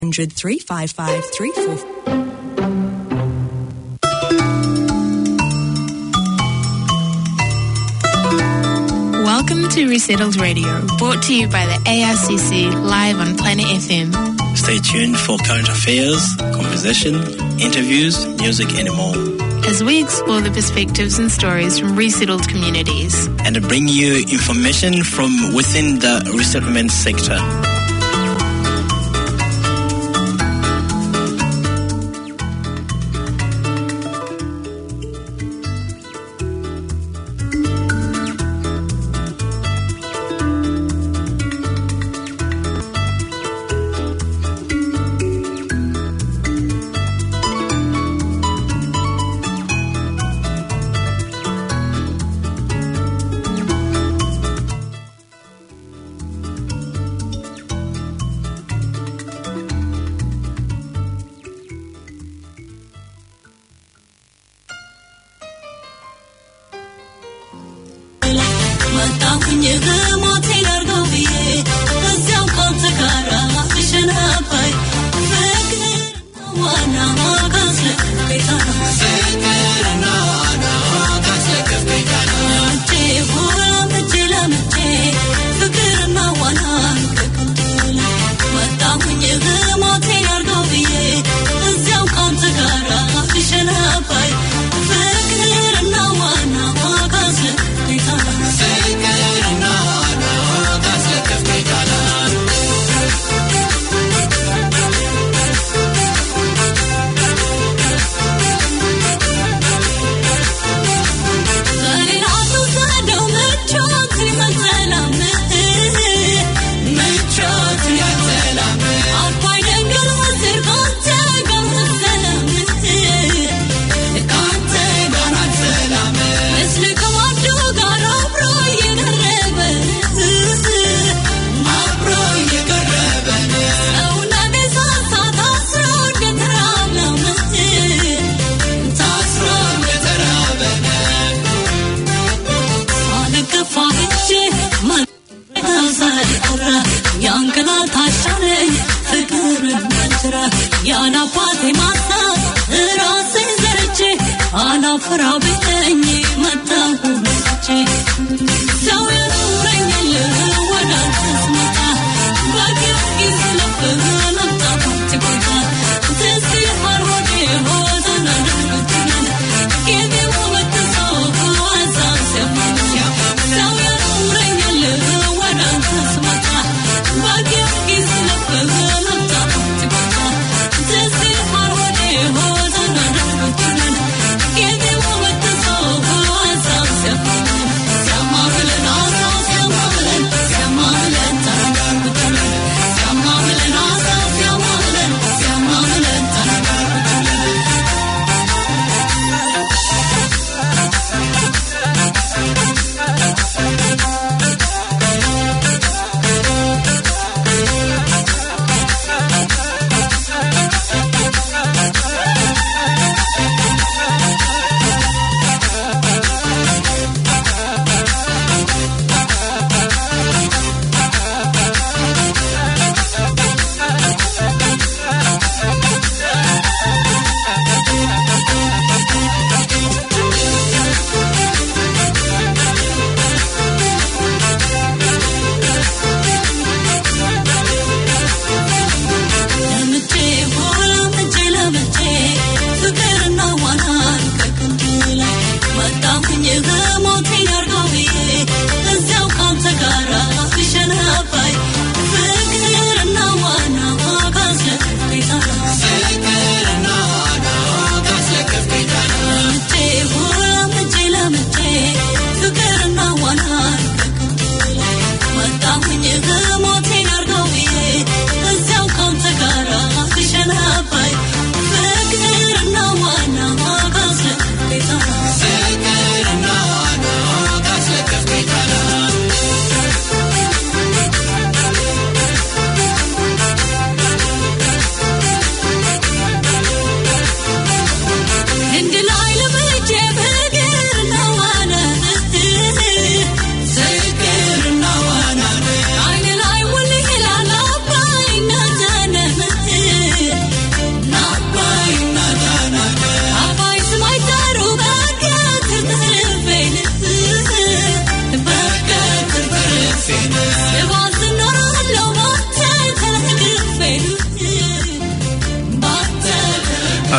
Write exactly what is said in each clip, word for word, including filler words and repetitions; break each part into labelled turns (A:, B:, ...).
A: hundred, three five five, three four.
B: Welcome to Resettled Radio, brought to you by the A R C C, live on Planet F M.
C: Stay tuned for current affairs, conversation, interviews, music and more.
B: As we explore the perspectives and stories from resettled communities.
C: And bring you information from within the resettlement sector.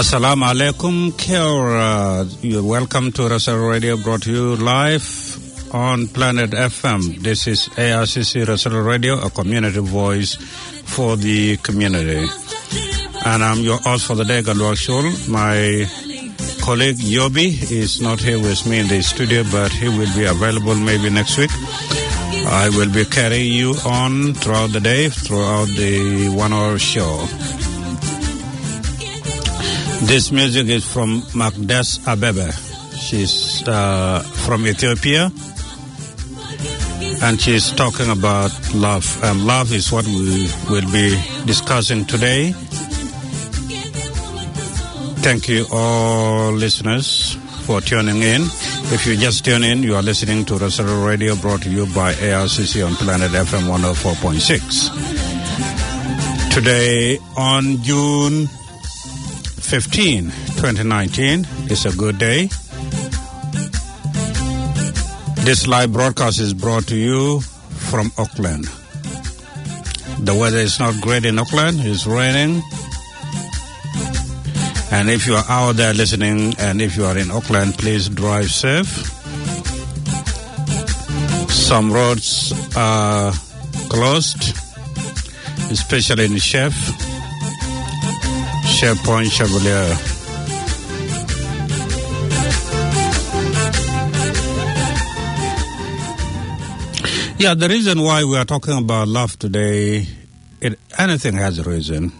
D: Assalamu alaikum, Kia. You're welcome to Russell Radio, brought to you live on Planet F M. This is A R C C Russell Radio, a community voice for the community. And I'm your host for the day, Galwak Shul. My colleague Yobi is not here with me in the studio, but he will be available maybe next week. I will be carrying you on throughout the day, throughout the one-hour show. This music is from Magdes Abebe. She's uh, from Ethiopia, and she's talking about love. And love is what we will be discussing today. Thank you, all listeners, for tuning in. If you just tune in, you are listening to Russell Radio, brought to you by A R C C on Planet F M one oh four point six. Today, on June fifteenth, twenty nineteen, is a good day. This live broadcast is brought to you from Auckland. The weather is not great in Auckland. It's raining. And if you are out there listening, and if you are in Auckland, please drive safe. Some roads are closed, especially in Chef, Chef Point, Chevalier. Yeah, the reason why we are talking about love today, it, anything has a reason.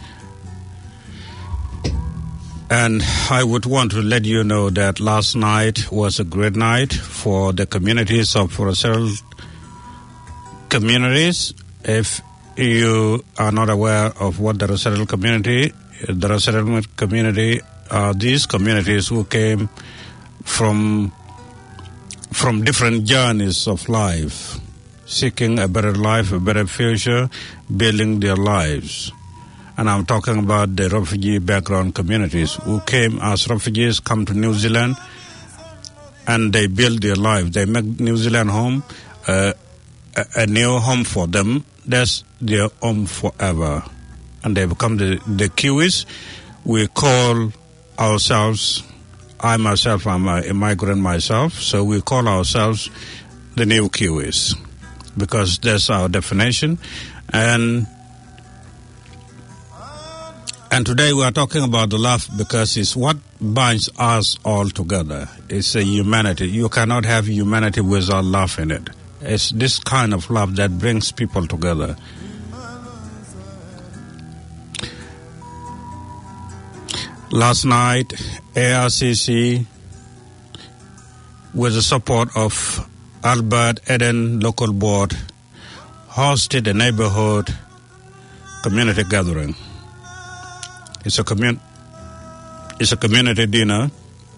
D: And I would want to let you know that last night was a great night for the communities of Russell communities. If you are not aware of what the Russell community, the Russell community are these communities who came from from different journeys of life, seeking a better life, a better future, building their lives. And I'm talking about the refugee background communities who came as refugees, come to New Zealand, and they build their life. They make New Zealand home uh, a, a new home for them. That's their home forever. And they become the, the Kiwis. We call ourselves, I myself, I'm a immigrant myself, so we call ourselves the new Kiwis because that's our definition. And And today we are talking about the love because it's what binds us all together. It's a humanity. You cannot have humanity without love in it. It's this kind of love that brings people together. Last night, A R C C, with the support of Albert Eden Local Board, hosted a neighborhood community gathering. It's a, commun- it's a community dinner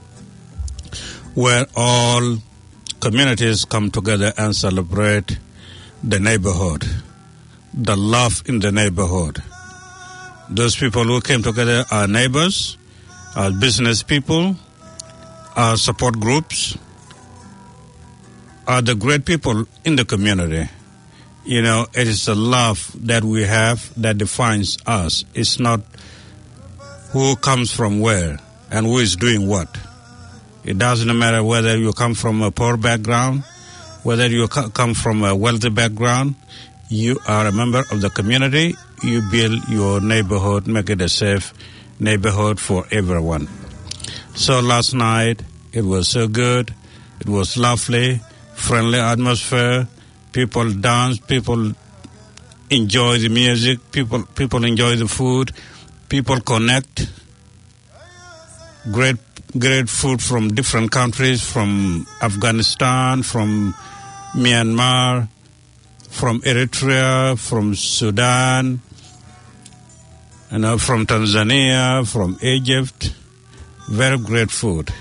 D: where all communities come together and celebrate the neighborhood, the love in the neighborhood. Those people who came together are neighbors, are business people, are support groups, are the great people in the community. You know, it is the love that we have that defines us. It's not who comes from where and who is doing what. It doesn't matter whether you come from a poor background, whether you co- come from a wealthy background. You are a member of the community. You build your neighborhood, make it a safe neighborhood for everyone. So last night, it was so good. It was lovely, friendly atmosphere. People danced. People enjoy the music. People, people enjoy the food. People connect. Great, great food from different countries, from Afghanistan, from Myanmar, from Eritrea, from Sudan, you know, from Tanzania, from Egypt. Very great food.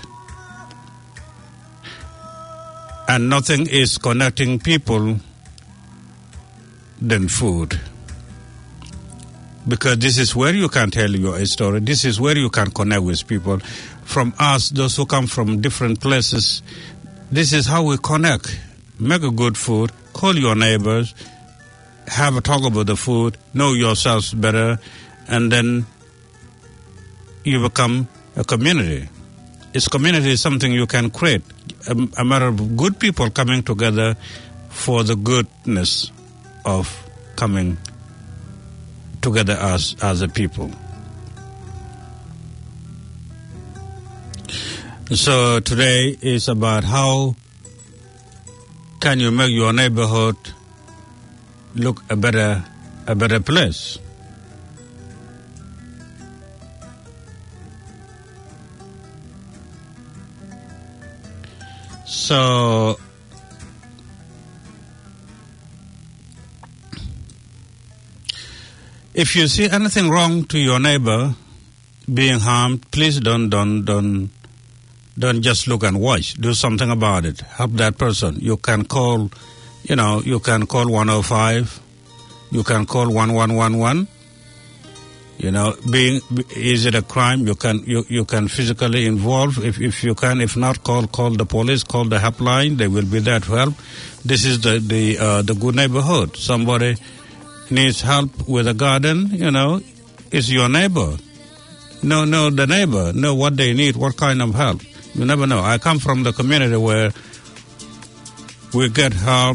D: And nothing is connecting people than food. Because this is where you can tell your story. This is where you can connect with people. From us, those who come from different places, this is how we connect. Make a good food, call your neighbors, have a talk about the food, know yourselves better, and then you become a community. This community is something you can create, a, a matter of good people coming together for the goodness of coming together as, as a people. So today is about how can you make your neighborhood look a better, a better place. So if you see anything wrong to your neighbor being harmed, please don't don't don't don't just look and watch. Do something about it. Help that person. You can call, you know, you can call one oh five. You can call one one one one. You know, being is it a crime? You can you, you can physically involve if if you can. If not, call call the police. Call the helpline. They will be there to help. This is the the uh, the good neighborhood. Somebody needs help with a garden. You know, it's your neighbor. No, no, the neighbor. Know what they need. What kind of help? You never know. I come from the community where we get help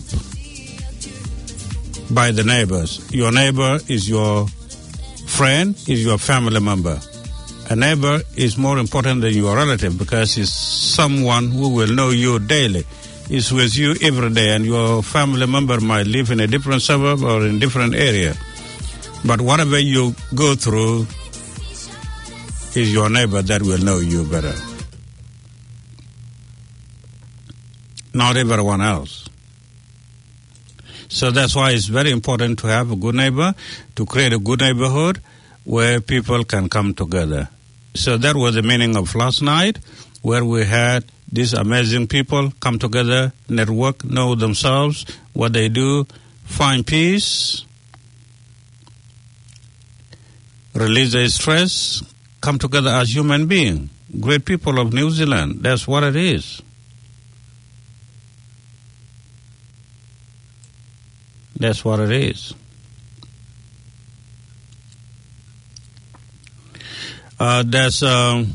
D: by the neighbors. Your neighbor is your friend, is your family member. A neighbor is more important than your relative because it's someone who will know you daily. It's with you every day, and your family member might live in a different suburb or in a different area. But whatever you go through is your neighbor that will know you better. Not everyone else. So that's why it's very important to have a good neighbor, to create a good neighborhood where people can come together. So that was the meaning of last night, where we had these amazing people come together, network, know themselves, what they do, find peace, release their stress, come together as human beings. Great people of New Zealand, that's what it is. That's what it is. Uh, there's um,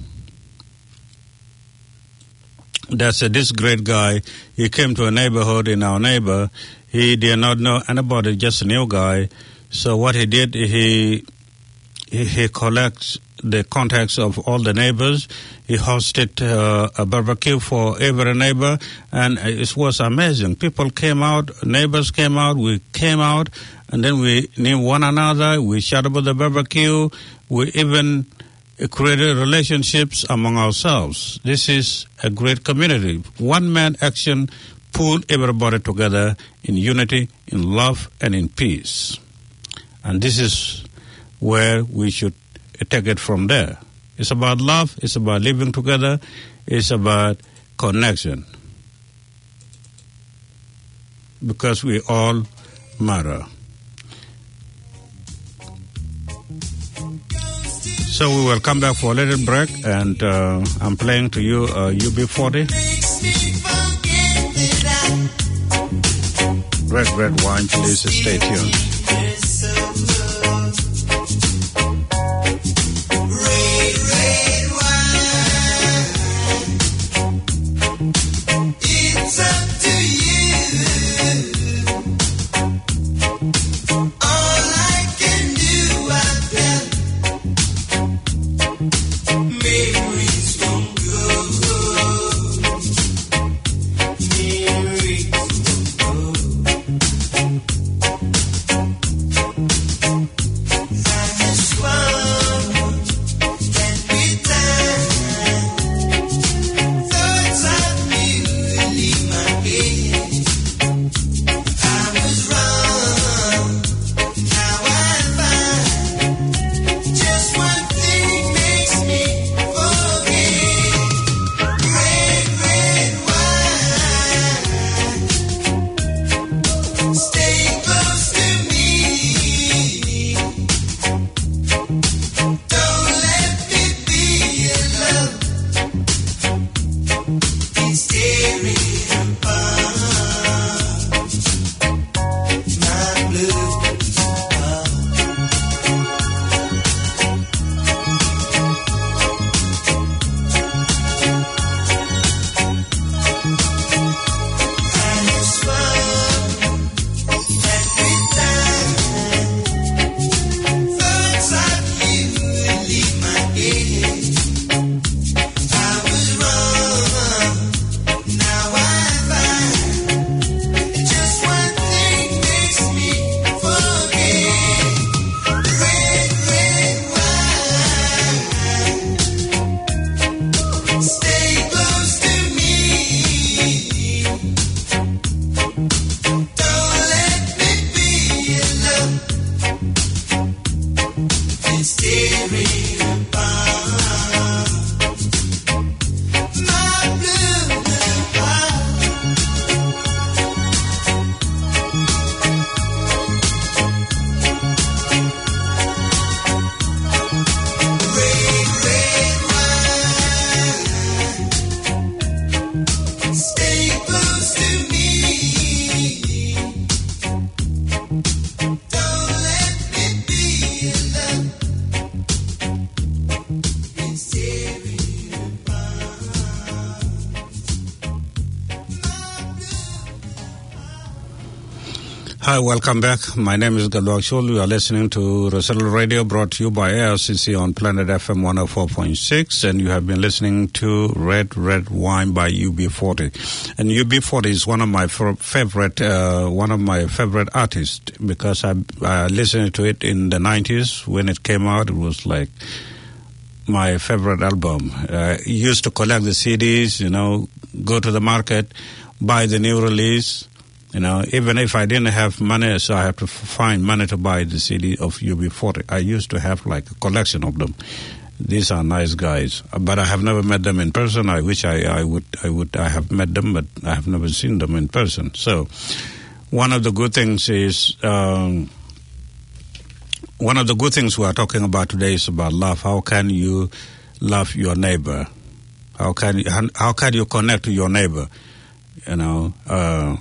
D: there's a, this great guy. He came to a neighborhood in our neighbor. He did not know anybody, just a new guy. So what he did, he he, he collects the contacts of all the neighbors. He hosted uh, a barbecue for every neighbor, and it was amazing. People came out, neighbors came out, we came out, and then we knew one another. We chatted about the barbecue. We even created relationships among ourselves. This is a great community. One-man action pulled everybody together in unity, in love, and in peace. And this is where we should take it from there. It's about love, it's about living together, it's about connection. Because we all matter. So we will come back for a little break, and uh, I'm playing to you uh, U B forty. Red, red wine, please stay tuned.
E: Thank you.
D: Hi, welcome back. My name is Galwak Shul. You are listening to Resettle Radio, brought to you by A R C C on Planet F M one oh four point six, and you have been listening to Red Red Wine by U B forty. And U B forty is one of my favorite, uh, one of my favorite artists, because I, I listened to it in the nineties when it came out. It was like my favorite album. Uh, I used to collect the C Ds, you know, go to the market, buy the new release. You know, even if I didn't have money, so I have to find money to buy the C D of U B forty. I used to have like a collection of them. These are nice guys, but I have never met them in person. I wish I, I would, I would, I have met them, but I have never seen them in person. So, one of the good things is, um, one of the good things we are talking about today is about love. How can you love your neighbor? How can you, how can you connect to your neighbor? You know, uh,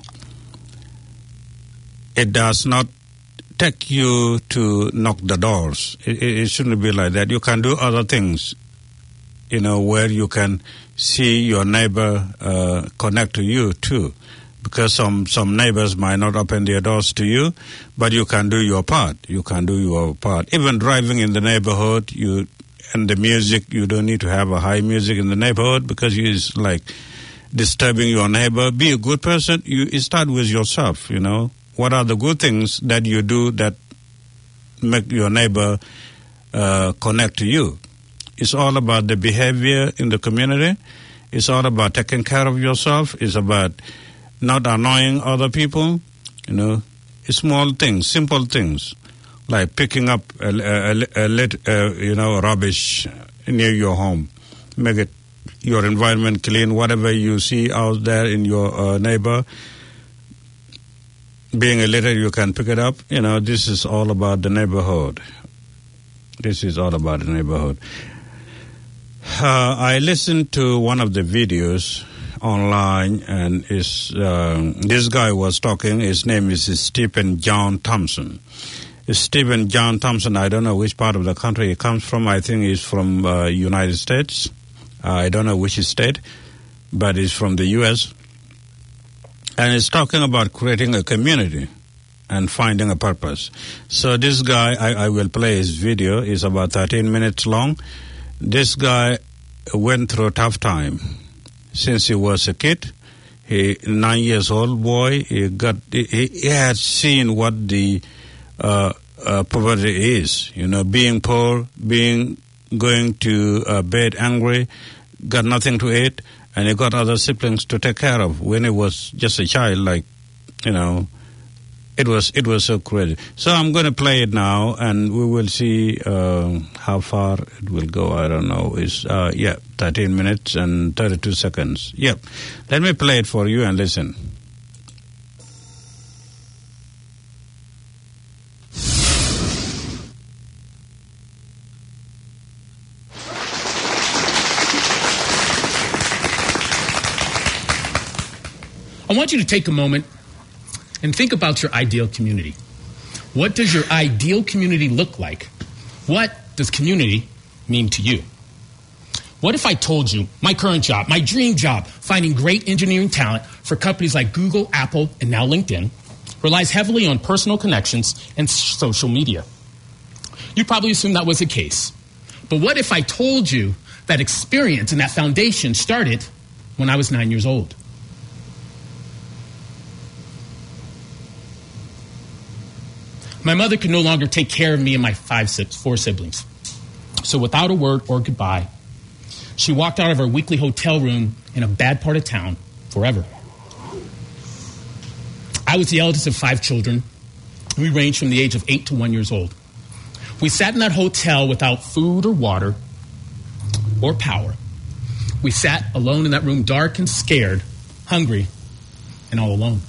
D: it does not take you to knock the doors. It, it shouldn't be like that. You can do other things, you know, where you can see your neighbor uh, connect to you too. Because some, some neighbors might not open their doors to you, but you can do your part. You can do your part. Even driving in the neighborhood, you and the music, you don't need to have a high music in the neighborhood because it's like disturbing your neighbor. Be a good person. You start with yourself, you know. What are the good things that you do that make your neighbor uh, connect to you? It's all about the behavior in the community. It's all about taking care of yourself. It's about not annoying other people. You know, small things, simple things, like picking up a, a, a, a, a you know rubbish near your home. Make it your environment clean. Whatever you see out there in your uh, neighbor. Being a litter, you can pick it up. You know, this is all about the neighborhood. This is all about the neighborhood. Uh, I listened to one of the videos online, and is, uh, this guy was talking. His name is Stephen John Thompson. Stephen John Thompson, I don't know which part of the country he comes from. I think he's from uh, United States. Uh, I don't know which state, but he's from the U S And it's talking about creating a community and finding a purpose. So this guy, I, I will play his video. It's about thirteen minutes long. This guy went through a tough time since he was a kid. He, nine years old boy, he got, he, he had seen what the uh, uh, poverty is. You know, being poor, being, going to uh, bed angry, got nothing to eat. And he got other siblings to take care of when he was just a child. Like, you know, it was it was so crazy. So I'm going to play it now, and we will see uh, how far it will go. I don't know. It's uh, yeah, thirteen minutes and thirty-two seconds. Yep. Let me play it for you and listen.
E: I want you to take a moment and think about your ideal community. What does your ideal community look like? What does community mean to you? What if I told you my current job, my dream job, finding great engineering talent for companies like Google, Apple, and now LinkedIn, relies heavily on personal connections and social media? You'd probably assume that was the case. But what if I told you that experience and that foundation started when I was nine years old? My mother could no longer take care of me and my five, six, four siblings. So without a word or goodbye, she walked out of her weekly hotel room in a bad part of town forever. I was the eldest of five children. We ranged from the age of eight to one years old. We sat in that hotel without food or water or power. We sat alone in that room, dark and scared, hungry, and all alone.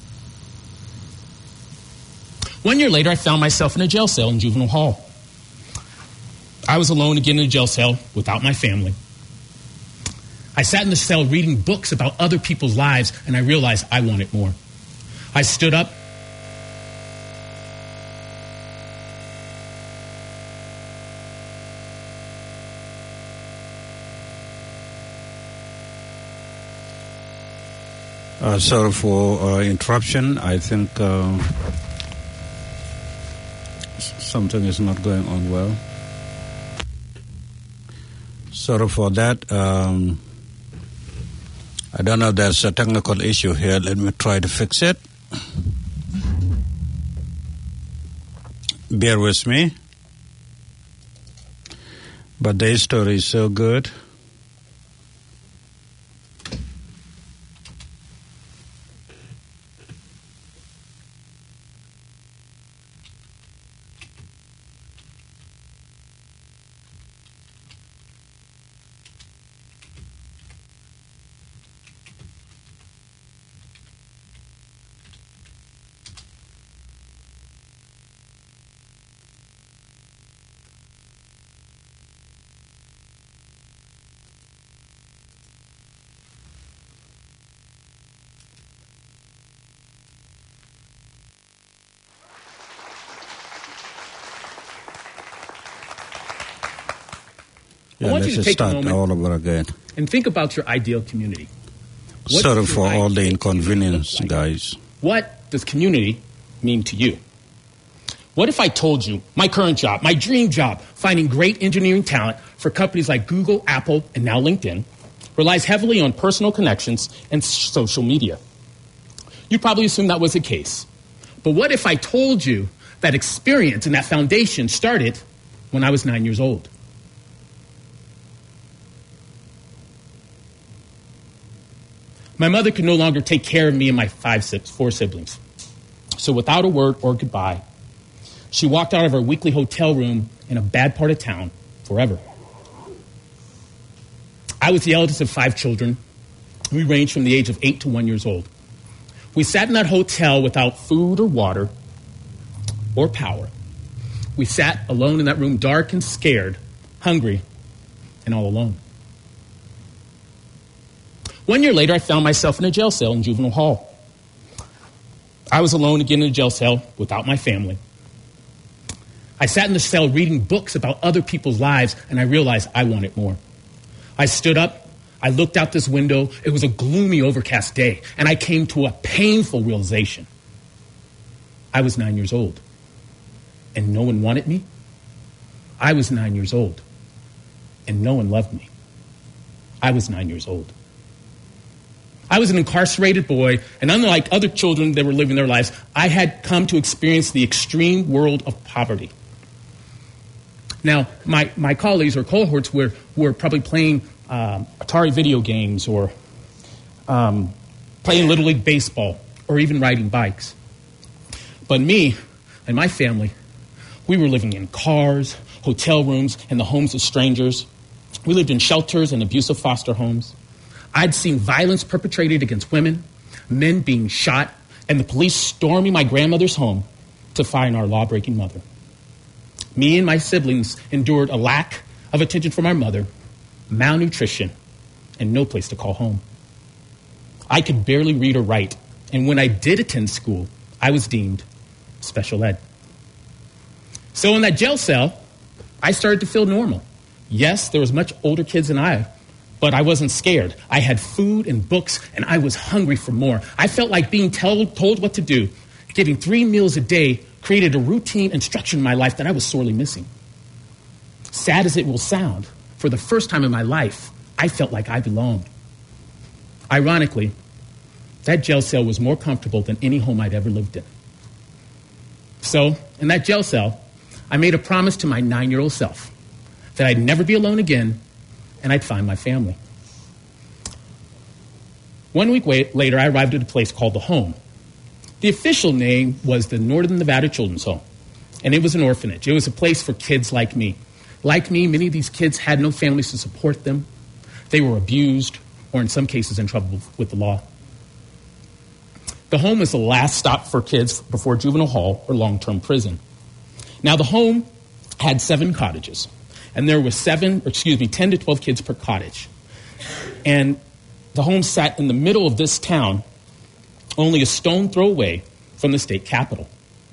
E: One year later, I found myself in a jail cell in juvenile hall. I was alone again in a jail cell without my family. I sat in the cell reading books about other people's lives, and I realized I wanted more. I stood up.
D: Uh, sorry for uh, interruption. I think uh, something is not going on well. Sorry for that. Um, I don't know if there's a technical issue here. Let me try to fix it. Bear with me. But the story is so good. Yeah,
E: I want
D: let's
E: you to take
D: start
E: a moment
D: all over again.
E: and think about your ideal community. What
D: Sorry
E: does
D: for
E: your
D: all the
E: ideal
D: inconvenience,
E: community look like?
D: guys.
E: What does community mean to you? What if I told you my current job, my dream job, finding great engineering talent for companies like Google, Apple, and now LinkedIn, relies heavily on personal connections and social media? You probably assume that was the case. But what if I told you that experience and that foundation started when I was nine years old? My mother could no longer take care of me and my five, six, four siblings. So without a word or goodbye, she walked out of her weekly hotel room in a bad part of town forever. I was the eldest of five children. We ranged from the age of eight to one years old. We sat in that hotel without food or water or power. We sat alone in that room, dark and scared, hungry, and all alone. One year later, I found myself in a jail cell in juvenile hall. I was alone again in a jail cell without my family. I sat in the cell reading books about other people's lives, and I realized I wanted more. I stood up. I looked out this window. It was a gloomy, overcast day, and I came to a painful realization. I was nine years old, and no one wanted me. I was nine years old, and no one loved me. I was nine years old. I was an incarcerated boy, and unlike other children that were living their lives, I had come to experience the extreme world of poverty. Now, my, my colleagues or cohorts were, were probably playing um, Atari video games or um, playing Little League baseball or even riding bikes. But me and my family, we were living in cars, hotel rooms, and the homes of strangers. We lived in shelters and abusive foster homes. I'd seen violence perpetrated against women, men being shot, and the police storming my grandmother's home to find our law-breaking mother. Me and my siblings endured a lack of attention from our mother, malnutrition, and no place to call home. I could barely read or write, and when I did attend school, I was deemed special ed. So in that jail cell, I started to feel normal. Yes, there was much older kids than I, but I wasn't scared. I had food and books, and I was hungry for more. I felt like being told, told what to do, getting three meals a day, created a routine and structure in my life that I was sorely missing. Sad as it will sound, for the first time in my life, I felt like I belonged. Ironically, that jail cell was more comfortable than any home I'd ever lived in. So, in that jail cell, I made a promise to my nine-year-old self that I'd never be alone again, and I'd find my family. One week wait, later, I arrived at a place called The Home. The official name was the Northern Nevada Children's Home. And it was an orphanage. It was a place for kids like me. Like me, many of these kids had no families to support them. They were abused, or in some cases in trouble with the law. The home is the last stop for kids before juvenile hall or long-term prison. Now, the home had seven cottages, and there were seven, or excuse me, ten to twelve kids per cottage. And the home sat in the middle of this town, only a stone throw away from the state capitol.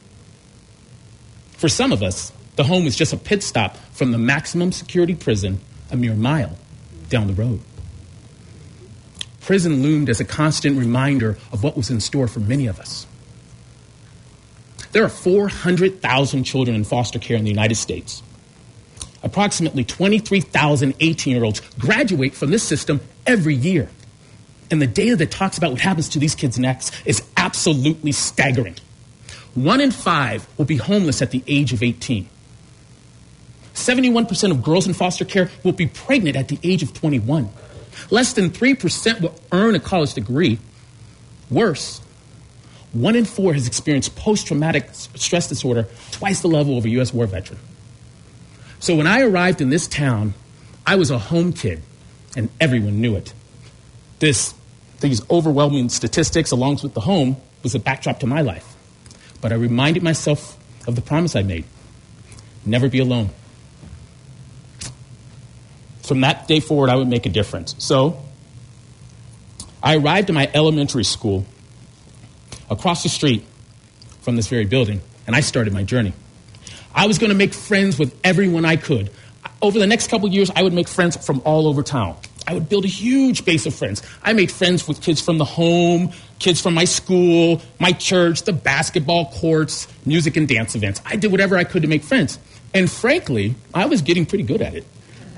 E: For some of us, the home was just a pit stop from the maximum security prison a mere mile down the road. Prison loomed as a constant reminder of what was in store for many of us. There are four hundred thousand children in foster care in the United States. Approximately twenty-three thousand eighteen-year-olds graduate from this system every year. And the data that talks about what happens to these kids next is absolutely staggering. One in five will be homeless at the age of eighteen. seventy-one percent of girls in foster care will be pregnant at the age of twenty-one. Less than three percent will earn a college degree. Worse, one in four has experienced post-traumatic stress disorder, twice the level of a U S war veteran. So when I arrived in this town, I was a home kid, and everyone knew it. This, these overwhelming statistics, along with the home, was a backdrop to my life. But I reminded myself of the promise I made: never be alone. From that day forward, I would make a difference. So I arrived at my elementary school across the street from this very building, and I started my journey. I was going to make friends with everyone I could. Over the next couple of years, I would make friends from all over town. I would build a huge base of friends. I made friends with kids from the home, kids from my school, my church, the basketball courts, music and dance events. I did whatever I could to make friends. And frankly, I was getting pretty good at it.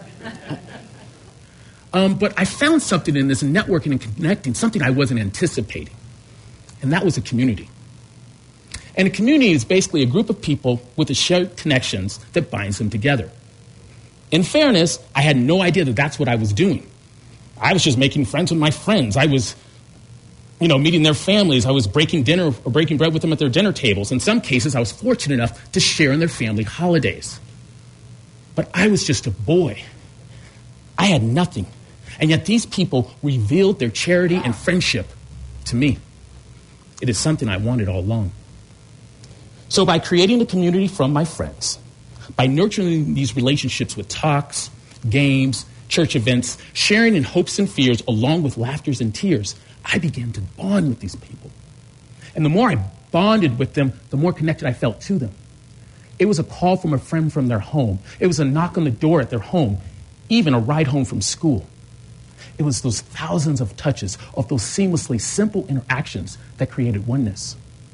E: Um, but I found something in this networking and connecting, something I wasn't anticipating. And that was a community. And a community is basically a group of people with the shared connections that binds them together. In fairness, I had no idea that that's what I was doing. I was just making friends with my friends. I was, you know, meeting their families. I was breaking dinner or breaking bread with them at their dinner tables. In some cases, I was fortunate enough to share in their family holidays. But I was just a boy. I had nothing. And yet these people revealed their charity and friendship to me. It is something I wanted all along. So by creating a community from my friends, by nurturing these relationships with talks, games, church events, sharing in hopes and fears along with laughters and tears, I began to bond with these people. And the more I bonded with them, the more connected I felt to them. It was a call from a friend from their home. It was a knock on the door at their home, even a ride home from school. It was those thousands of touches of those seamlessly simple interactions that created oneness.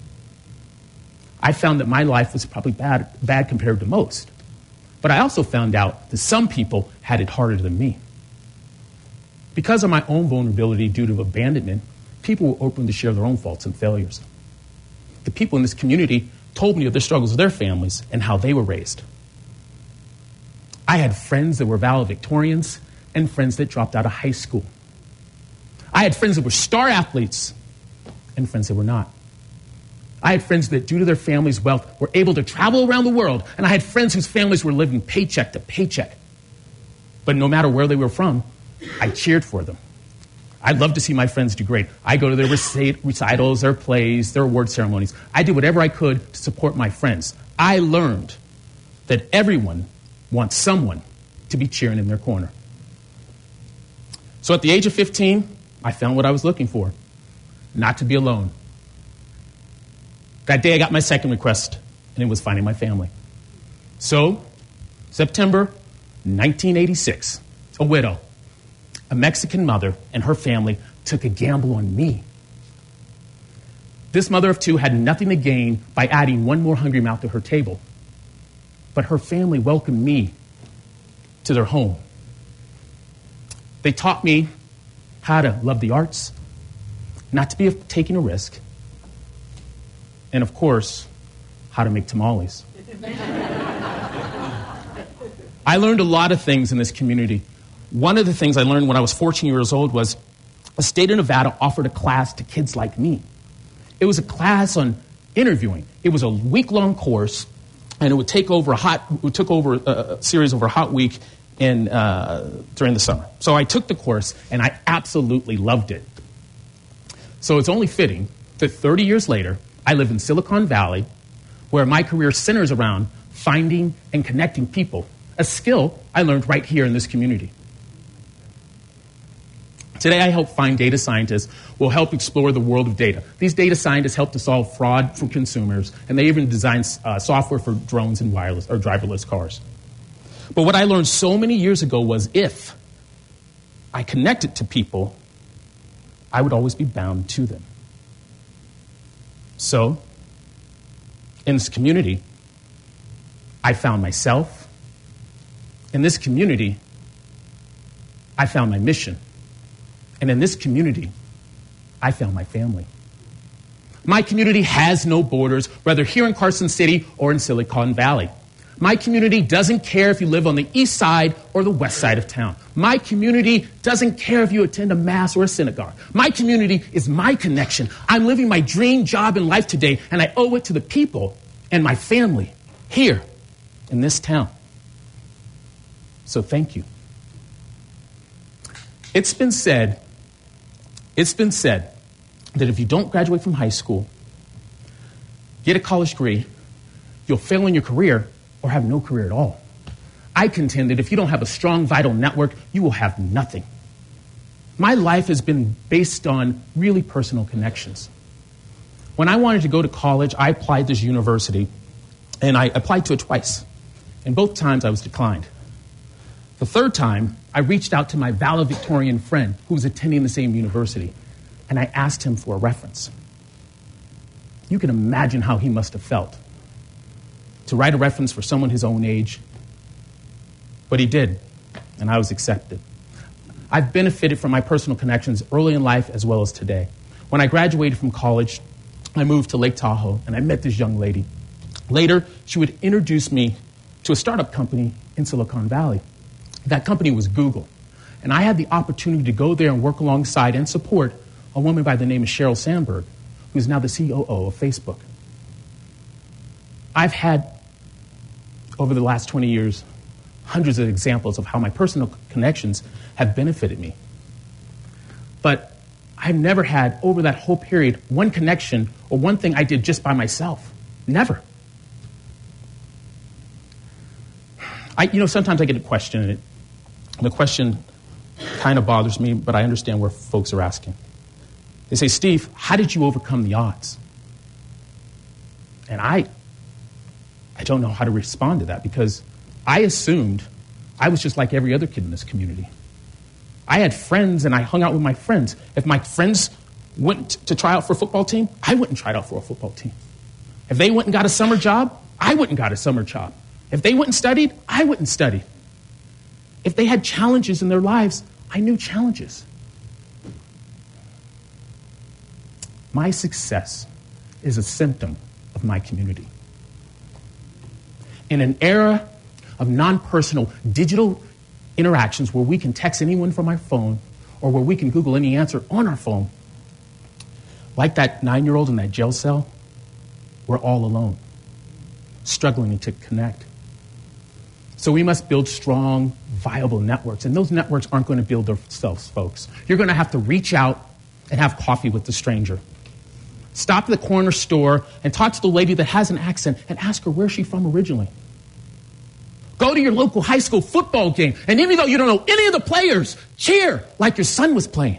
E: I found that my life was probably bad, bad compared to most. But I also found out that some people had it harder than me. Because of my own vulnerability due to abandonment, people were open to share their own faults and failures. The people in this community told me of their struggles with their families and how they were raised. I had friends that were valedictorians and friends that dropped out of high school. I had friends that were star athletes and friends that were not. I had friends that, due to their family's wealth, were able to travel around the world, and I had friends whose families were living paycheck to paycheck. But no matter where they were from, I cheered for them. I'd love to see my friends do great. I go to their recit- recitals, their plays, their award ceremonies. I did whatever I could to support my friends. I learned that everyone wants someone to be cheering in their corner. So at the age of fifteen, I found what I was looking for: not to be alone. That day I got my second request, and it was finding my family. So, September nineteen eighty-six, a widow, a Mexican mother, and her family took a gamble on me. This mother of two had nothing to gain by adding one more hungry mouth to her table. But her family welcomed me to their home. They taught me how to love the arts, not to be taking a risk, and of course, how to make tamales. I learned a lot of things in this community. One of the things I learned when I was fourteen years old was the state of Nevada offered a class to kids like me. It was a class on interviewing. It was a week-long course, and it would take over a hot, it took over a, a series over a hot week in uh, during the summer. So I took the course, and I absolutely loved it. So it's only fitting that thirty years later, I live in Silicon Valley, where my career centers around finding and connecting people, a skill I learned right here in this community. Today, I help find data scientists who will help explore the world of data. These data scientists help to solve fraud for consumers, and they even design uh, software for drones and wireless or driverless cars. But what I learned so many years ago was if I connected to people, I would always be bound to them. So, in this community, I found myself. In this community, I found my mission. And in this community, I found my family. My community has no borders, whether here in Carson City or in Silicon Valley. My community doesn't care if you live on the east side or the west side of town. My community doesn't care if you attend a mass or a synagogue. My community is my connection. I'm living my dream job in life today, and I owe it to the people and my family here in this town. So thank you. It's been said, it's been said that if you don't graduate from high school, get a college degree, you'll fail in your career or have no career at all. I contend that if you don't have a strong, vital network, you will have nothing. My life has been based on really personal connections. When I wanted to go to college, I applied to this university, and I applied to it twice. And both times I was declined. The third time, I reached out to my valedictorian friend who was attending the same university, and I asked him for a reference. You can imagine how he must have felt to write a reference for someone his own age. But he did, and I was accepted. I've benefited from my personal connections early in life as well as today. When I graduated from college, I moved to Lake Tahoe, and I met this young lady. Later, she would introduce me to a startup company in Silicon Valley. That company was Google, and I had the opportunity to go there and work alongside and support a woman by the name of Sheryl Sandberg, who is now the C O O of Facebook. I've had, over the last twenty years, hundreds of examples of how my personal connections have benefited me. But I've never had, over that whole period, one connection or one thing I did just by myself. Never. I, you know, sometimes I get a question, and it, the question kind of bothers me, but I understand where folks are asking. They say, Steve, how did you overcome the odds? And I, I don't know how to respond to that, because I assumed I was just like every other kid in this community. I had friends, and I hung out with my friends. If my friends went to try out for a football team, I went and tried out for a football team. If they went and got a summer job, I went and got a summer job. If they went and studied, I went and studied. If they had challenges in their lives, I knew challenges. My success is a symptom of my community. In an era of non-personal digital interactions where we can text anyone from our phone or where we can Google any answer on our phone, like that nine-year-old in that jail cell, we're all alone, struggling to connect. So we must build strong, viable networks. And those networks aren't going to build themselves, folks. You're going to have to reach out and have coffee with the stranger. Stop at the corner store and talk to the lady that has an accent and ask her where she's from originally. Go to your local high school football game, and even though you don't know any of the players, cheer like your son was playing.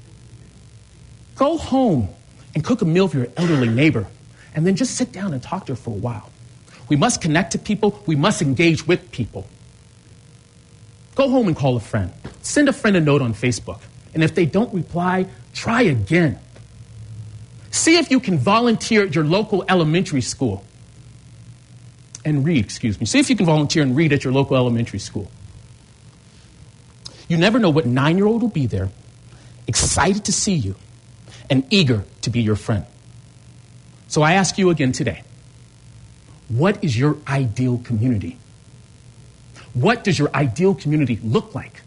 E: Go home and cook a meal for your elderly neighbor, and then just sit down and talk to her for a while. We must connect to people. We must engage with people. Go home and call a friend. Send a friend a note on Facebook. And if they don't reply, try again. See if you can volunteer at your local elementary school and read, excuse me. See if you can volunteer and read at your local elementary school. You never know what nine-year-old will be there, excited to see you and eager to be your friend. So I ask you again today, what is your ideal community? What does your ideal community look like?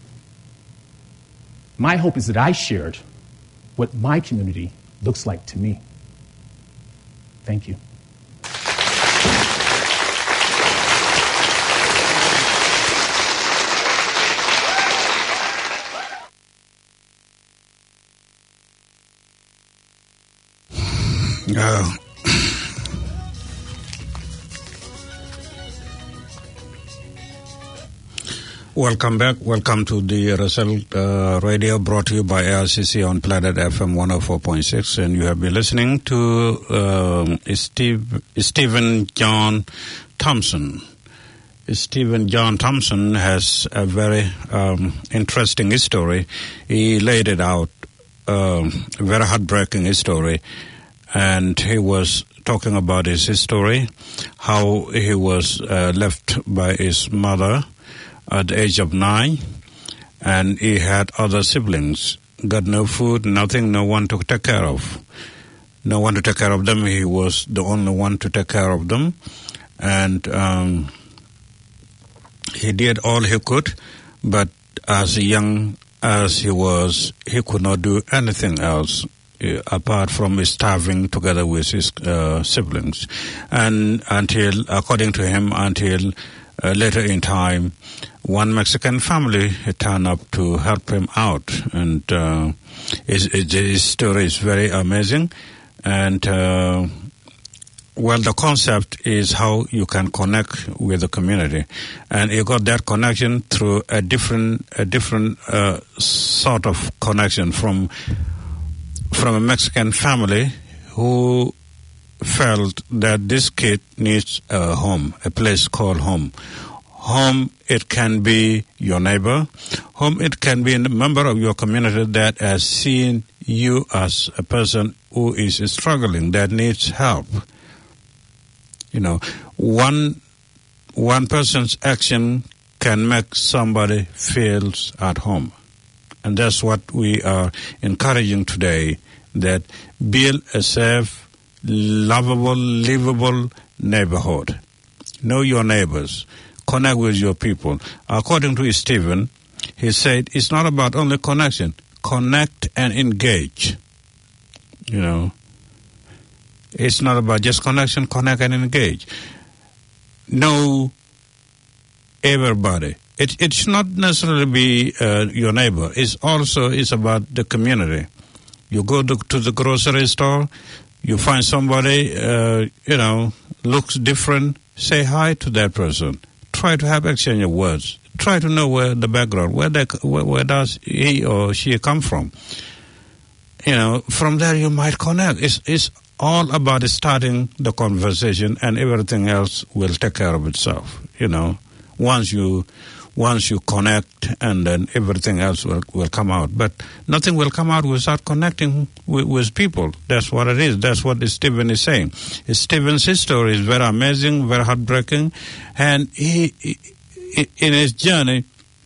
E: My hope is that I shared what my community looks like to me. Thank you.
D: Uh, welcome back. Welcome to the Russell uh, Radio, brought to you by A R C C on Planet F M one oh four point six. And you have been listening to uh, Steve, Stephen John Thompson. Stephen John Thompson has a very um, interesting story. He laid it out, uh, a very heartbreaking story. And he was talking about his story, how he was uh, left by his mother at the age of nine, and he had other siblings, got no food, nothing, no one to take care of. No one to take care of them. He was the only one to take care of them. And um, he did all he could, but as young as he was, he could not do anything else uh, apart from starving together with his uh, siblings. And until, according to him, until uh, later in time, one Mexican family turned up to help him out. And uh, his, his story is very amazing. And uh, well, the concept is how you can connect with the community, and you got that connection through a different, a different uh, sort of connection from from a Mexican family who felt that this kid needs a home, a place called home. Home, it can be your neighbor. Home, it can be a member of your community that has seen you as a person who is struggling, that needs help. You know, one one person's action can make somebody feel at home. And that's what we are encouraging today, that build a safe, lovable, livable neighborhood. Know your neighbors. Connect with your people. According to Stephen, he said it's not about only connection. Connect and engage. You know. It's not about just connection, connect and engage. Know everybody. It it should not necessarily be uh, your neighbor. It's also it's about the community. You go to, to the grocery store, you find somebody, uh, you know, looks different. Say hi to that person. Try to have exchange of words. Try to know where the background, where they, where, where does he or she come from. You know, from there you might connect. It's it's all about starting the conversation, and everything else will take care of itself. You know, once you once you connect, and then everything else will, will come out. But nothing will come out without connecting with, with people. That's what it is. That's what Stephen is saying. Stephen's story is very amazing, very heartbreaking, and he, he in his journey,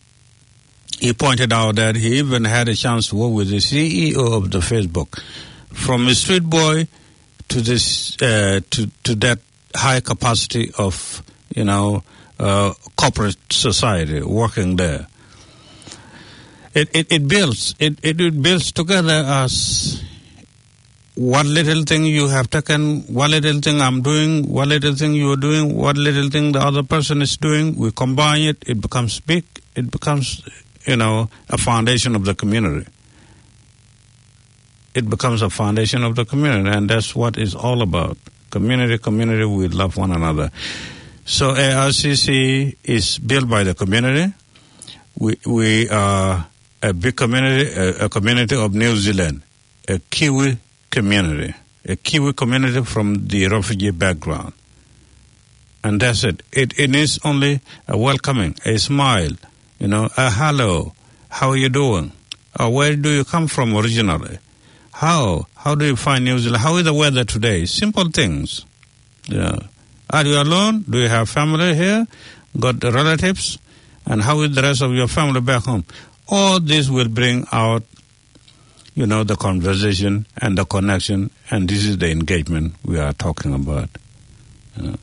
D: he pointed out that he even had a chance to work with the C E O of the Facebook, from a street boy to this uh, to to that high capacity of, you know, uh, corporate society working there. It it, it builds it, it it builds together as one little thing you have taken, one little thing I'm doing, one little thing you are doing, one little thing the other person is doing. We combine it, it becomes big. It becomes, you know, a foundation of the community. It becomes a foundation of the community, and that's what it's all about. Community, community, we love one another. So A R C C is built by the community. We we are a big community, a, a community of New Zealand, a Kiwi community, a Kiwi community from the refugee background. And that's it. It, it needs only a welcoming, a smile, you know, a hello, how are you doing? Or where do you come from originally? How? How do you find New Zealand? How is the weather today? Simple things. Yeah. Are you alone? Do you have family here? Got relatives? And how is the rest of your family back home? All this will bring out, you know, the conversation and the connection, and this is the engagement we are talking about. Yeah.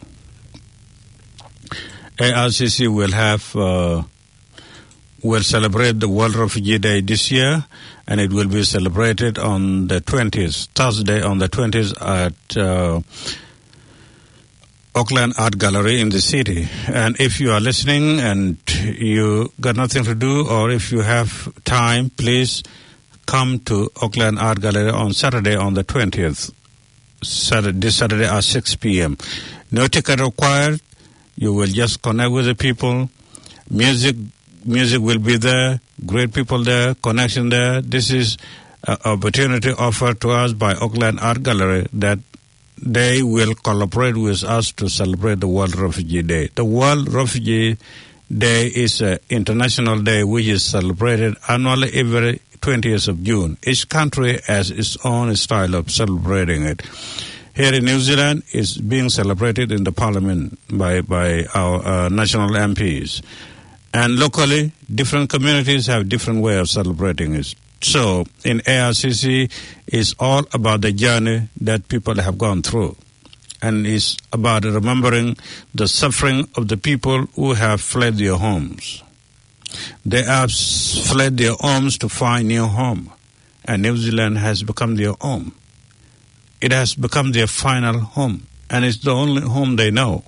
D: A R C C will have, uh, will celebrate the World Refugee Day this year, and it will be celebrated on the twentieth, Thursday on the twentieth at uh, Auckland Art Gallery in the city. And if you are listening and you got nothing to do, or if you have time, please come to Auckland Art Gallery on Saturday on the twentieth. Saturday, this Saturday at six p.m. No ticket required. You will just connect with the people. Music, music will be there. Great people there. Connection there. This is an opportunity offered to us by Oakland Art Gallery that they will collaborate with us to celebrate the World Refugee Day. The World Refugee Day is an international day which is celebrated annually every twentieth of June. Each country has its own style of celebrating it. Here in New Zealand, it's being celebrated in the Parliament by, by our uh, national M Ps. And locally, different communities have different way of celebrating it. So, in A R C C, it's all about the journey that people have gone through. And it's about remembering the suffering of the people who have fled their homes. They have fled their homes to find new home. And New Zealand has become their home. It has become their final home. And it's the only home they know.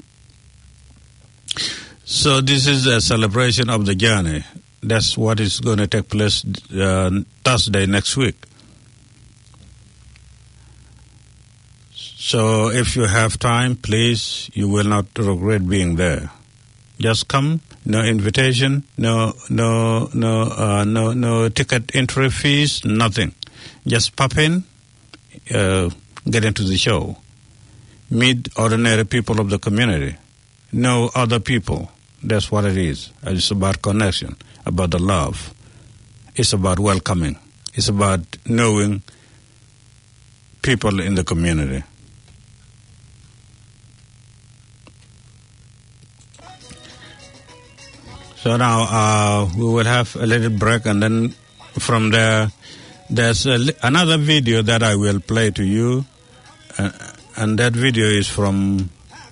D: So this is a celebration of the journey. That's what is going to take place uh, Thursday next week. So if you have time, please, you will not regret being there. Just come, no invitation, no no no uh, no no ticket entry fees, nothing. Just pop in, uh, get into the show, meet ordinary people of the community, know other people. That's what it is. It's about connection, about the love. It's about welcoming. It's about knowing people in the community. So now uh, we will have a little break, and then from there, there's a, another video that I will play to you, uh, and that video is from,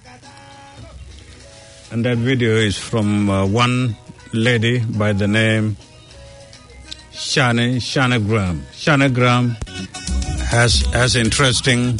D: and that video is from uh, one lady by the name Shani Shani Graham. Shani Graham has has interesting.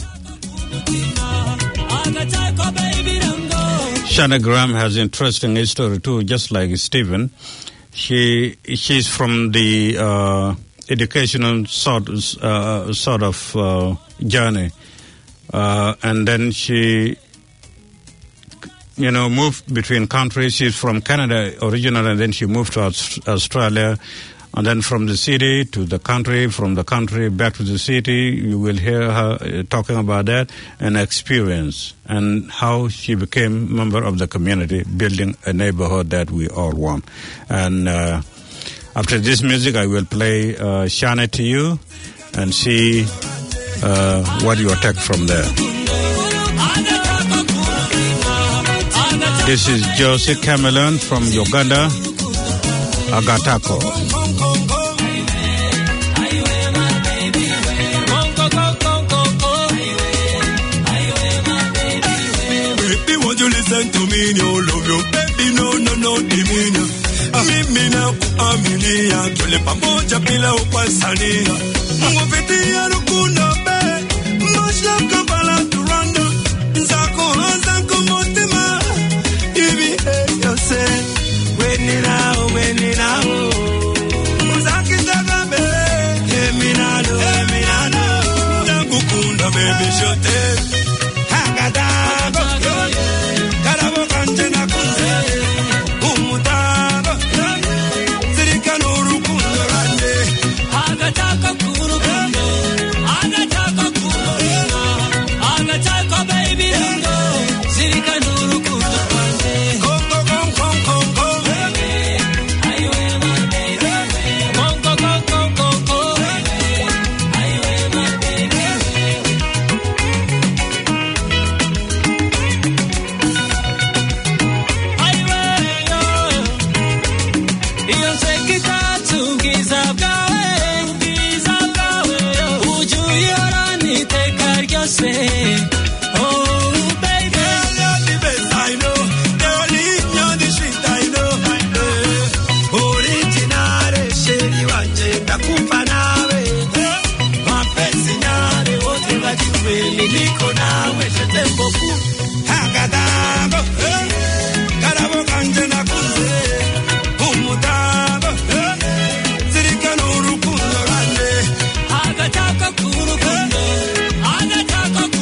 D: Shani Graham has interesting history too, just like Stephen. She she's from the uh, educational sort uh, sort of uh, journey, uh, and then she, you know, moved between countries. She's from Canada originally, and then she moved to Aust- Australia. And then from the city to the country, from the country back to the city, you will hear her uh, talking about that and experience and how she became a member of the community, building a neighborhood that we all want. And uh, after this music, I will play uh, Shana to you and see uh, what you take from there. This is Josie Cameron from Uganda, Agatako.
F: Listen to me, no love you, baby, no, no, no, dimina. Mimi na kuaminia, tule pamoja bila upasania. Mwafiti ya rukuna be, masha kabala turanda. Nzako hanzanko motima, ibi hey yose. Weni nao, weni nao. Muzaki zaga be, eminado, eminado. Nangukunda baby shote. Hagadago. Karabo kanjena kunze, umutaba, zirikano rukundo rande. Agataka kurukundo, agataka kurukundo, agataka baby rundo, zirikano rukundo rande. Kongo kongo kongo, aywe my baby. Kongo kongo kongo, aywe my baby. Say, oh baby, you're the best I know. The only you're the sweet I know. Originale, sheri wanje ndakupa nawe. Mapenzi nyale wote wajue niliko nawe shetembo ku. Hagadago, karabo kanje na kunze. Umutago, zirikano rukundo rande. Hagataka kurukundo. Agataka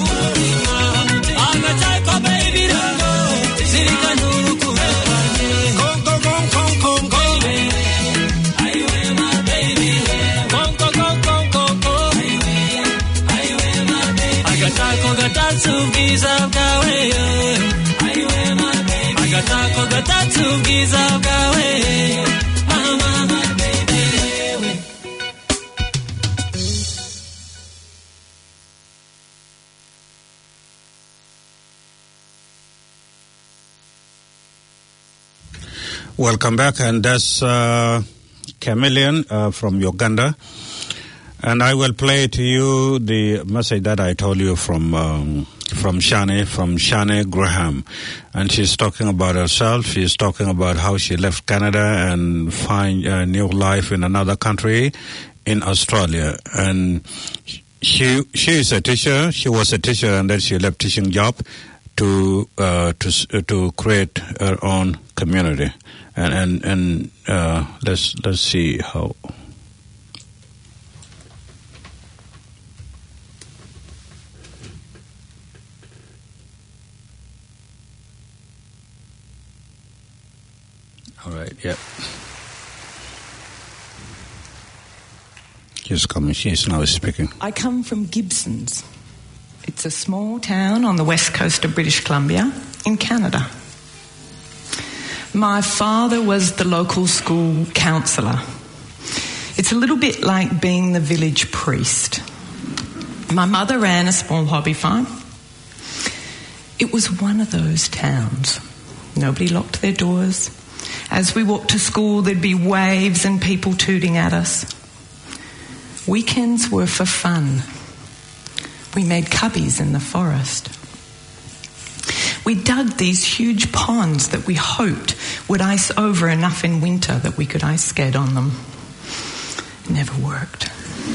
D: Welcome back, and that's uh, Chameleon uh, from Uganda. And I will play to you the message that I told you from um, from Shani, from Shani Graham. And she's talking about herself. She's talking about how she left Canada and find a new life in another country, in Australia. And she she is a teacher. She was a teacher, and then she left teaching job to uh, to to create her own community. And and and uh, let's let's see how. All right. Yeah. She's coming. She's now speaking.
G: I come from Gibsons. It's a small town on the west coast of British Columbia in Canada. My father was the local school counsellor. It's a little bit like being the village priest. My mother ran a small hobby farm. It was one of those towns. Nobody locked their doors. As we walked to school, there'd be waves and people tooting at us. Weekends were for fun. We made cubbies in the forest. We dug these huge ponds that we hoped would ice over enough in winter that we could ice skate on them. It never worked.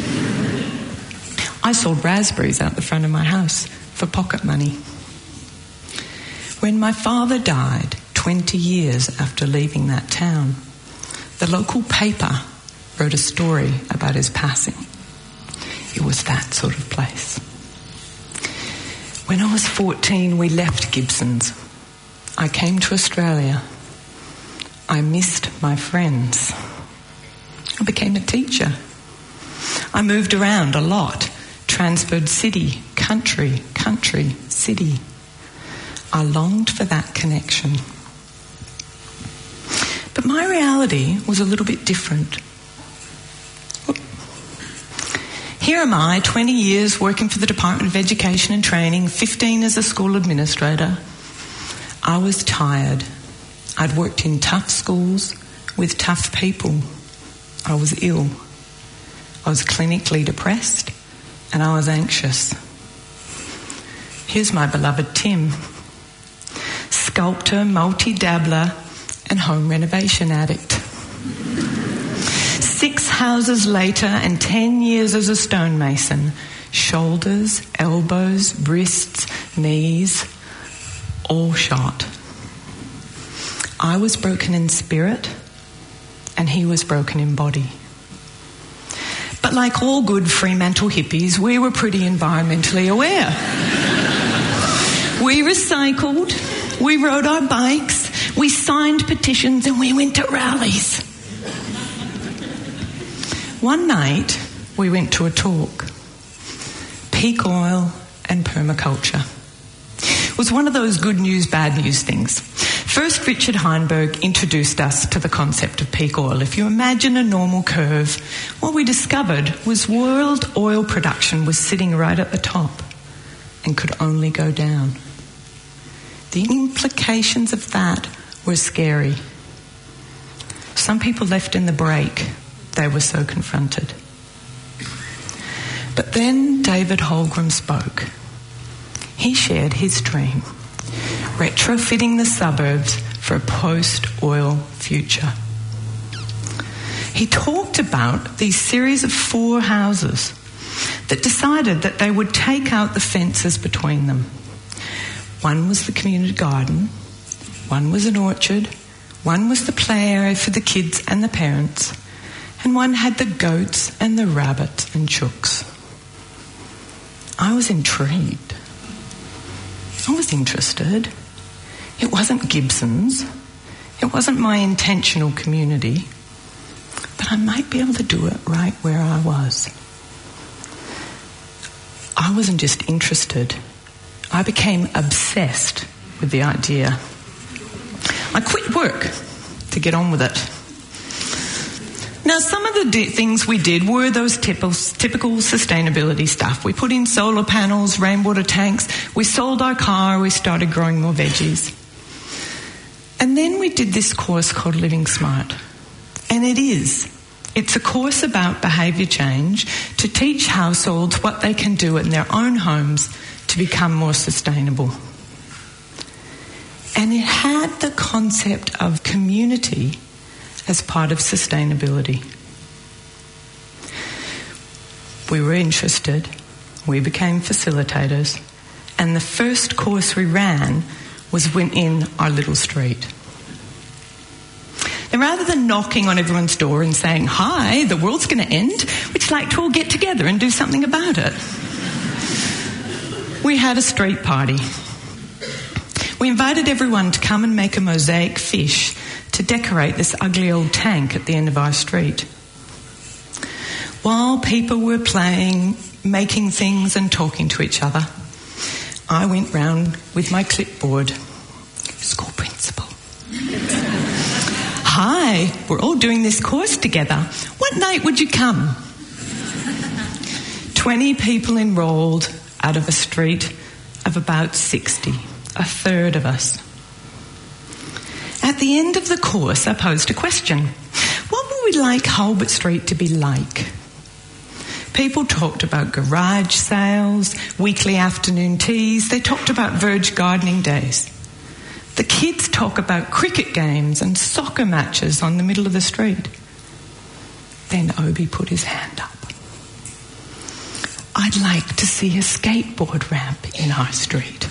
G: I sold raspberries out the front of my house for pocket money. When my father died, twenty years after leaving that town, the local paper wrote a story about his passing. It was that sort of place. When I was fourteen, we left Gibsons. I came to Australia. I missed my friends. I became a teacher. I moved around a lot, transferred city, country, country, city. I longed for that connection. But my reality was a little bit different. Here am I, twenty years working for the Department of Education and Training, fifteen as a school administrator. I was tired. I'd worked in tough schools with tough people. I was ill. I was clinically depressed and I was anxious. Here's my beloved Tim, sculptor, multi-dabbler and home renovation addict. Six houses later and ten years as a stonemason, shoulders, elbows, wrists, knees, all shot. I was broken in spirit and he was broken in body. But like all good Fremantle hippies, we were pretty environmentally aware. We recycled, we rode our bikes, we signed petitions and we went to rallies. One night, we went to a talk. Peak oil and permaculture. It was one of those good news, bad news things. First, Richard Heinberg introduced us to the concept of peak oil. If you imagine a normal curve, what we discovered was world oil production was sitting right at the top and could only go down. The implications of that were scary. Some people left in the break. They were so confronted. But then David Holgram spoke. He shared his dream, retrofitting the suburbs for a post-oil future. He talked about these series of four houses that decided that they would take out the fences between them. One was the community garden, one was an orchard, one was the play area for the kids and the parents, and one had the goats and the rabbits and chooks. I was intrigued. I was interested. It wasn't Gibson's. It wasn't my intentional community. But I might be able to do it right where I was. I wasn't just interested. I became obsessed with the idea. I quit work to get on with it. Now, some of the di- things we did were those typical, typical sustainability stuff. We put in solar panels, rainwater tanks, we sold our car, we started growing more veggies. And And then we did this course called Living Smart. And it is. It's a course about behaviour change to teach households what they can do in their own homes to become more sustainable. And it had the concept of community as part of sustainability. We were interested, we became facilitators, and the first course we ran was in our little street. And rather than knocking on everyone's door and saying, "Hi, the world's going to end, we'd like to all get together and do something about it," we had a street party. We invited everyone to come and make a mosaic fish to decorate this ugly old tank at the end of our street. While people were playing, making things and talking to each other, I went round with my clipboard. School principal. "Hi, we're all doing this course together. What night would you come?" twenty people enrolled out of a street of about sixty, a third of us. At the end of the course, I posed a question. What would we like Hulbert Street to be like? People talked about garage sales, weekly afternoon teas. They talked about Verge gardening days. The kids talk about cricket games and soccer matches on the middle of the street. Then Obi put his hand up. "I'd like to see a skateboard ramp in our street."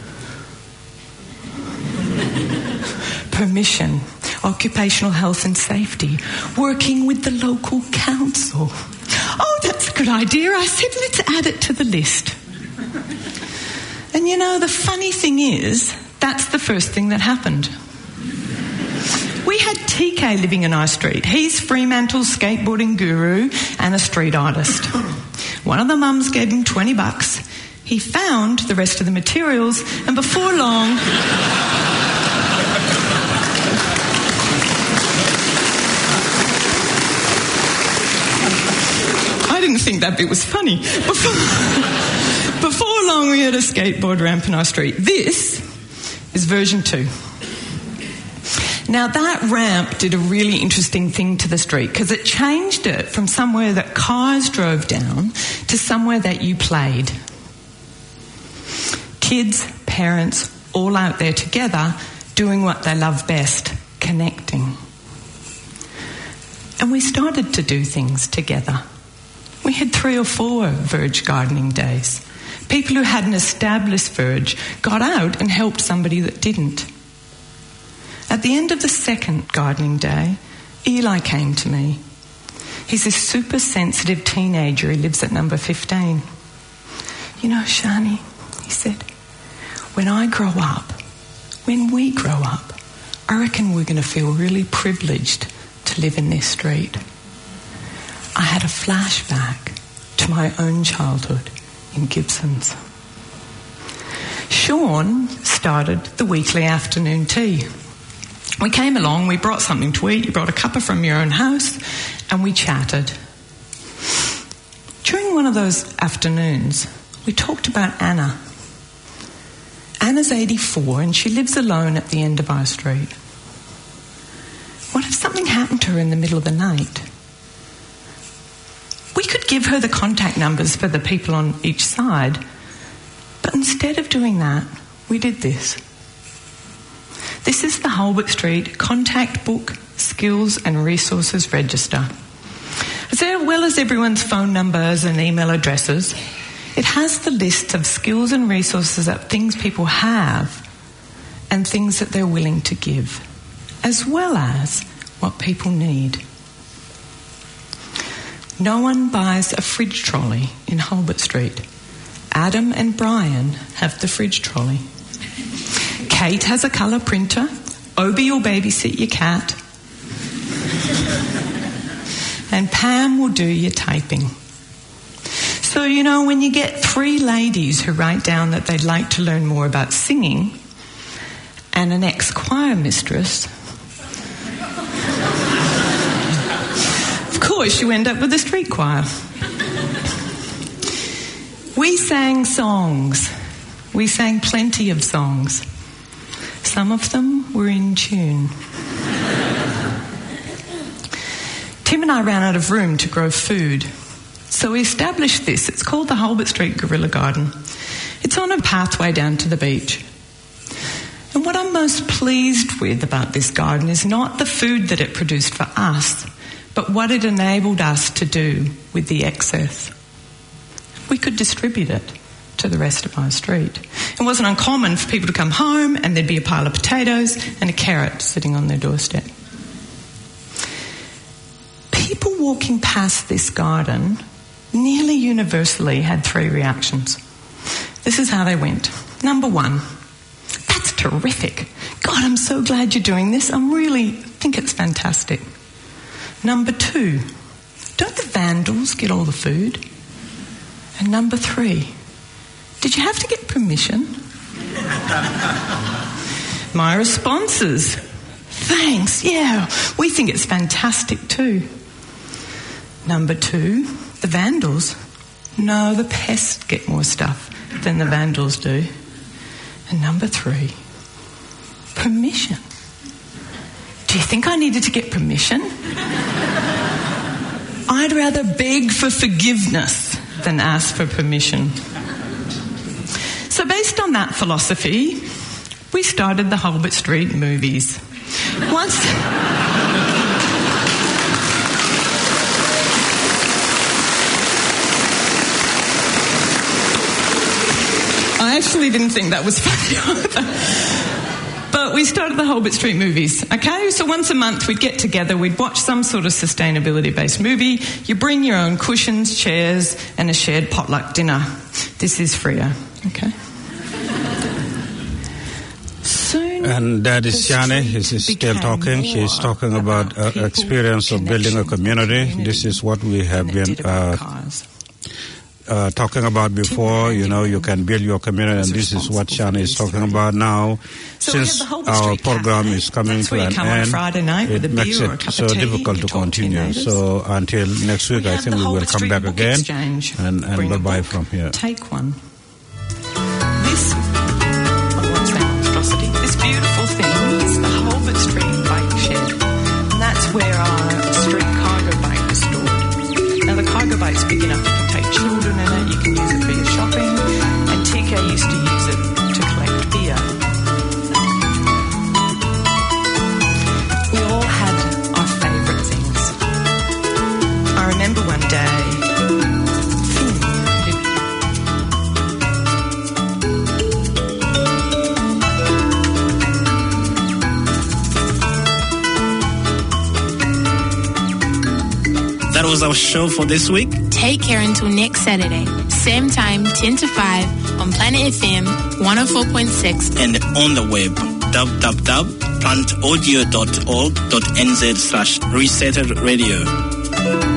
G: Permission, occupational health and safety, working with the local council. "Oh, that's a good idea." I said, "Let's add it to the list." And you know, the funny thing is, that's the first thing that happened. We had T K living in our street. He's Fremantle's skateboarding guru and a street artist. One of the mums gave him twenty bucks. He found the rest of the materials, and before long... I didn't think that bit was funny. Before, before long, we had a skateboard ramp in our street. This is version two. Now, that ramp did a really interesting thing to the street because it changed it from somewhere that cars drove down to somewhere that you played. Kids, parents, all out there together doing what they love best, connecting. And we started to do things together. We had three or four Verge gardening days. People who hadn't established Verge got out and helped somebody that didn't. At the end of the second gardening day, Eli came to me. He's a super sensitive teenager. He lives at number fifteen. "You know, Shani," he said, "when I grow up, when we grow up, I reckon we're going to feel really privileged to live in this street." I had a flashback to my own childhood in Gibsons. Sean started the weekly afternoon tea. We came along, we brought something to eat, you brought a cuppa from your own house, and we chatted. During one of those afternoons, we talked about Anna. Anna's eighty-four and she lives alone at the end of our street. What if something happened to her in the middle of the night? We could give her the contact numbers for the people on each side, but instead of doing that, we did this. This is the Hulbert Street Contact Book, Skills and Resources Register. As well as everyone's phone numbers and email addresses, it has the list of skills and resources of things people have and things that they're willing to give, as well as what people need. No one buys a fridge trolley in Hulbert Street. Adam and Brian have the fridge trolley. Kate has a colour printer. Obi will babysit your cat. And Pam will do your typing. So, you know, when you get three ladies who write down that they'd like to learn more about singing and an ex-choir mistress, of course you end up with a street choir. We sang songs. We sang plenty of songs. some of them were in tune. Tim and I ran out of room to grow food, so we established this. It's called the Hulbert Street Gorilla Garden. It's on a pathway down to the beach. And what I'm most pleased with about this garden is not the food that it produced for us, but what it enabled us to do with the excess. We could distribute it to the rest of our street. It wasn't uncommon for people to come home and there'd be a pile of potatoes and a carrot sitting on their doorstep. People walking past this garden nearly universally had three reactions. This is how they went. Number one, that's terrific. God, I'm so glad you're doing this. I really think it's fantastic. Number two, don't the vandals get all the food? And number three, did you have to get permission? My responses, thanks, yeah, we think it's fantastic too. Number two, the vandals, no, the pests get more stuff than the vandals do. And number three, permission. Do you think I needed to get permission? I'd rather beg for forgiveness than ask for permission. So based on that philosophy, we started the Hulbert Street movies. Once... I actually didn't think that was funny either. But we started the Hulbert Street movies, okay? So once a month we'd get together, we'd watch some sort of sustainability-based movie. You bring your own cushions, chairs, and a shared potluck dinner. This is Freya, okay? Soon,
D: and that is Shani. She's still talking. She's talking about uh, experience of building a community. community. This is what we have been uh, uh, talking about before. You know, you can build your community, and this is what Shani is talking about now.
G: So
D: Since our program is coming
G: That's
D: to
G: where
D: an
G: you come
D: end,
G: on Friday night
D: it
G: with a
D: makes
G: beer or a
D: it
G: cup
D: so
G: of tea,
D: difficult
G: you
D: to
G: talk to your
D: continue.
G: neighbours.
D: So until next week,
G: We
D: I
G: have
D: think
G: the
D: we will
G: Hulbert
D: come
G: Street
D: back
G: Book
D: again.
G: Exchange.
D: And, and
G: Bring a
D: bye-bye
G: book,
D: from here.
G: Take one. This, oh, what's that monstrosity? This beautiful thing is the Hulbert Street Bike Shed. And that's where our street cargo bike is stored. Now the cargo bike's big enough you can take children in it, you can use it for your shopping, and T K used to use it to collect beer. We all had our favourite things. I remember one day, Finn lived.
C: That was our show for this week.
B: Take care until next Saturday. Same time, ten to five, on Planet F M one oh four point six.
C: And on the web, w w w dot planet audio dot org dot n z slash resetted radio.